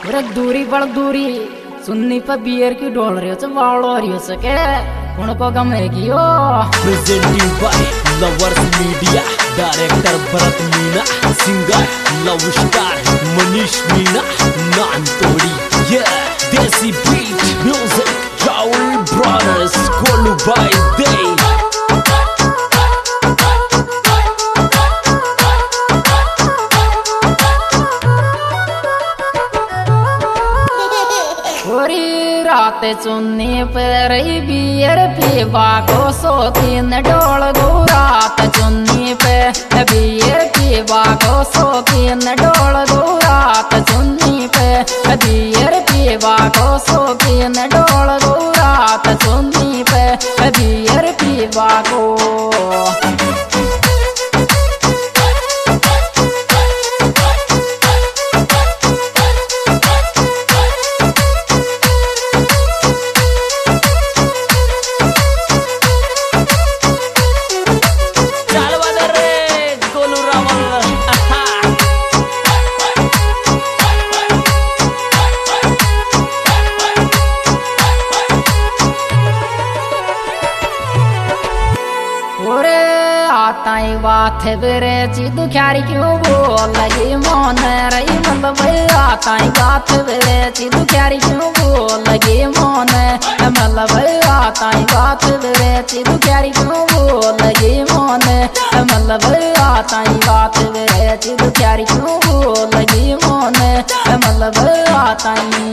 रे दूरी बड़ दूरी सुन्नी पर बियर की डोल रही हो बाड़ो रही हो सके उनको गम है कि oh presenting by lovers media director Bharat Meena singer love star Manish Meena Namtodi ये desi beat music Rahul brothers कोलू बाय दे रात चुन्नी पर बियर पीवा को शौकीन डोल गो रात चुन्नी पे बियर पीवा को शौकीन डोल गो रात चुन्नी पे बियर पीवा को शौकीन डोल गो रात चुन्नी पे बियर पीवा को ताई बात बेरे चिदु ख्यारी क्यों बोल लगी मन रही मतलब ताई बात बेरे चिदु ख्यारी क्यों बोल लगी मन मतलब ताई बात बेरे चिदु ख्यारी क्यों बोल लगी मन मतलब ताई बात बेरे चिदु ख्यारी क्यों बोल लगी मन मतलब ताई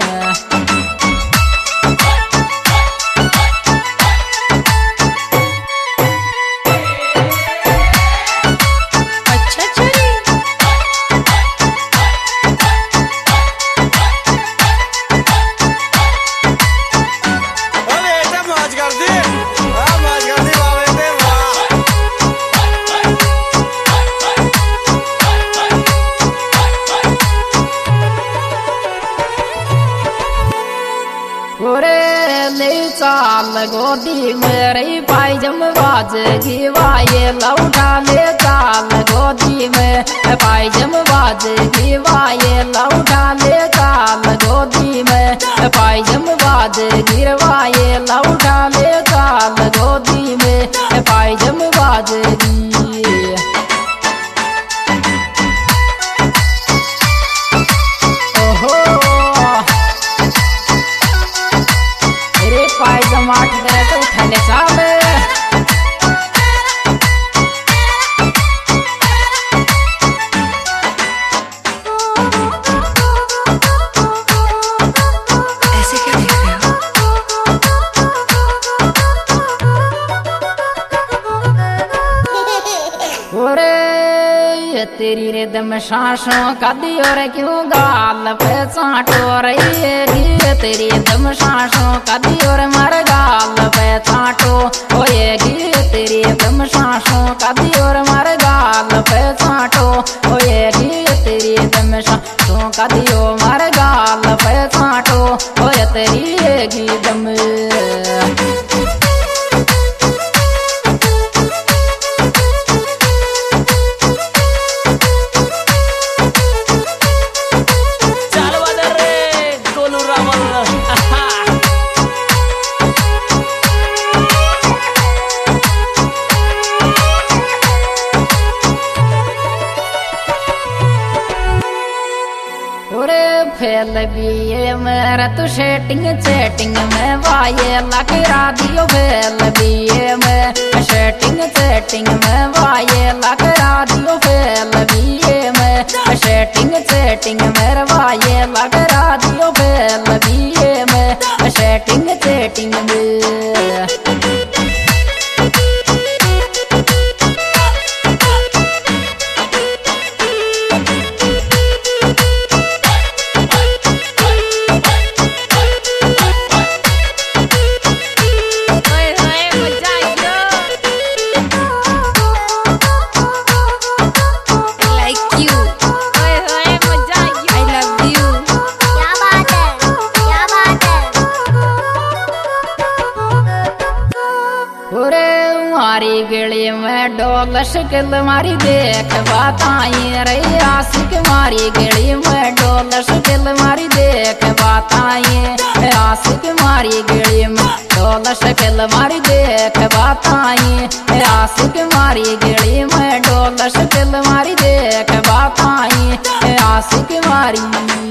चाल गोदी मेरी पायजम बाजेगी वाये लौटा ले चाल गोदी में पायजम बाजेगी वाये लौटा ले चाल गोदी में पायजम बाजेगी वाये लौटा ले चाल गोदी में पायजम बाजेगी माठ करे तो उठा ले साले ऐसे क्या देख रहे हो ओरे तेरी रिदम सांसों का दियो रे क्यों गाल पे चाटो रही है तेरी दम सांसों का दियो रे मर गाल पे चाटो होएगी तेरी दम सांसों का दियो रे मर गाल पे चाटो होएगी तेरी दम सांसों का दियो मर गाल पे चाटो होए तेरी दम फेल बिये मेरा तू सेटिंग चैटिंग में वाये लकरा दियो फेल बिये में सेटिंग चैटिंग में वाये लकरा दियो फेल बिये में सेटिंग चैटिंग में वाये लकरा दियो फेल बिये में सेटिंग चैटिंग में शक्ल मारी देख बताई रे आशिक मारी गली में डोल शक्ल मारी देख बताई आशिक मारी गली में डोल शक्ल मारी देख बताई आशिक मारी गली में डोल शक्ल मारी देख बताई आशिक मारी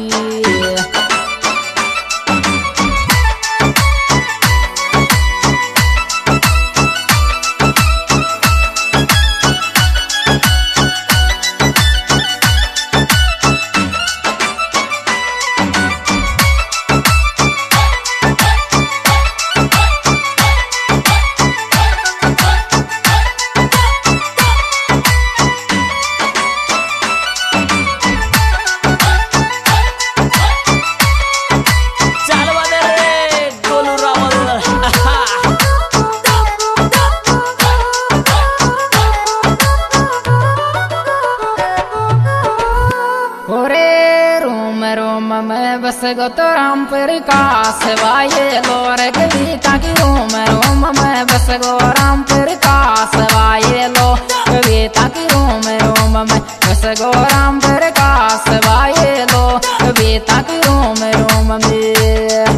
बस गो तो राम प्रकाश वाये लोर कविता की रोम रोम में बस गो राम प्रकाश वाये लो कविता की रोम रोम में बस गो राम प्रकाश वाये लो कविता की रोम रोम में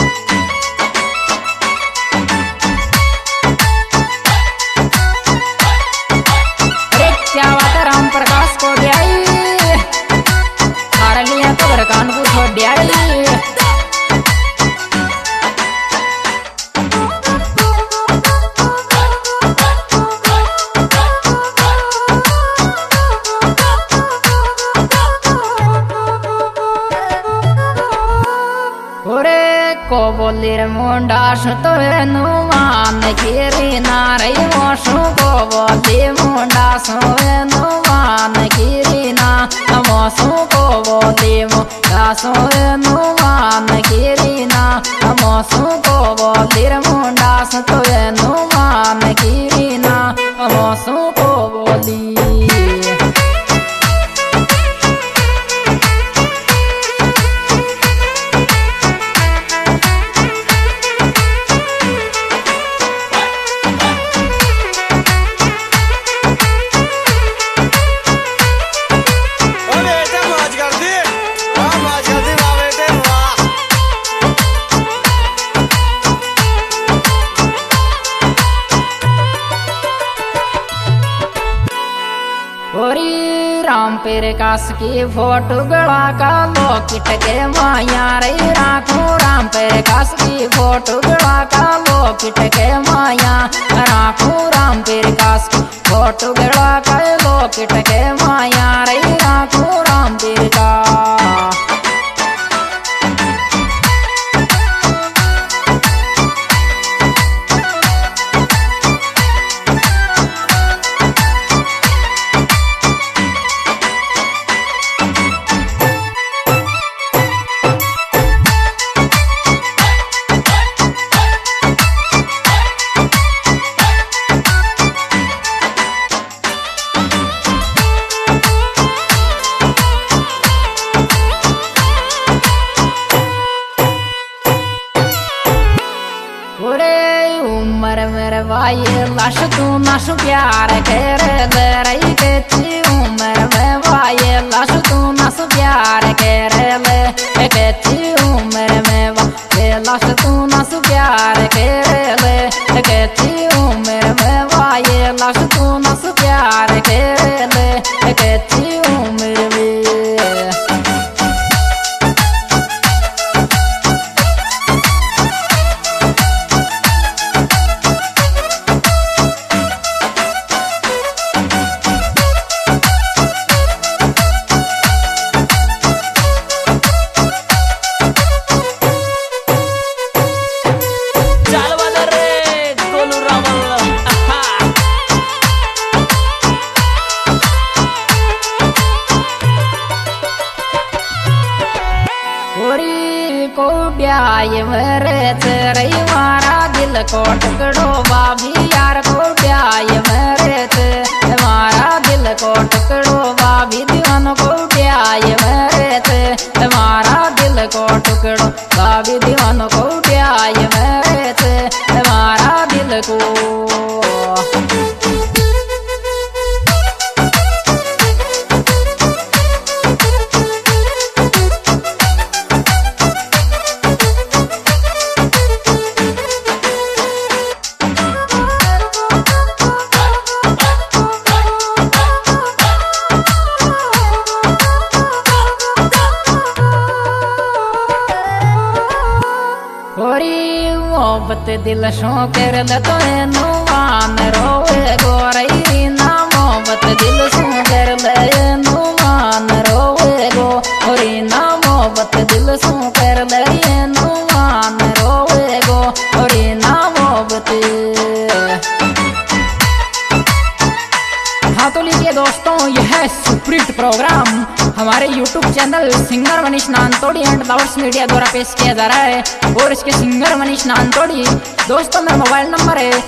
क्या बात है राम प्रकाश को दियाई लिया कबर कानपुर छोड़ दिया को बोली रे मुंडा तो नुमान गिरी नारे मोशु को बोली मुंडा नुमान गिरी ना मोशु को बोली मुंडा नुमान गिरी ना मोशु को बोली रे मुंडा तो नुमान गिरी ना मोशु को बोली राम प्रकाश की फोटो गड़ा का लोकिट के माया रे राखो राम प्रकाश की फोटो गड़ा का लोकिट के माया राखो राम प्रकाश की फोटो गड़ा का लोकिट के माया रे राखो राम प्रकाश वाये लाश तू नश प्यार कर रही के ची उम्र में वाये लाश तू नश प्यार कर ले के ची उम्र में वाये लाश तू नश प्यार कर ले के ची उम्र में वाये लाश तू नश प्यार कर ले के ची उम्र में ब्याय मरे तेरे मारा दिल को टुकड़ो बाबी यार को ब्याय मरे ते मारा दिल को टुकड़ो बाबी दीवान को ब्याय मरे ते मारा दिल को टुकड़ो बाबी दीवान को ब्याय मरे ते मारा दिल को मोहब्बत दिल शो कर ले तो नुमान रोवे गोरई ना मोहब्बत दिल शो कर ले नुमान रोवे गो और ना मोहब्बत दिल शो कर ले नुमान रोवे गो और ना मोहब्बत। हाँ तो लीजिए दोस्तों, यह सुप्रीट प्रोग्राम हमारे YouTube channel singer Manish Nantodi and lovers media द्वारा पेश किया जा रहा है। और इसके सिंगर मनीष नानतोड़ी दोस्तों, मेरा मोबाइल नंबर है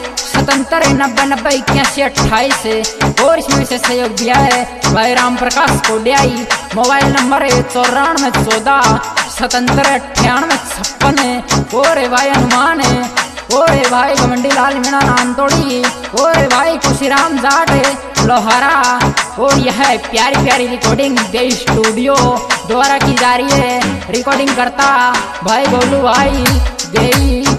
7790918128 और इसमें विशेष सहयोग दिया है भाई राम प्रकाश कोडियाई। मोबाइल नंबर है 9414779856 और भाई हनुमान है और भाई घमंडी लाल मीणा नानतोड़ी और भाई खुशीराम जाट लोहारा। और यह प्यारी प्यारी रिकॉर्डिंग दे स्टूडियो द्वारा की जा रही है। रिकॉर्डिंग करता भाई गोलू भाई देई।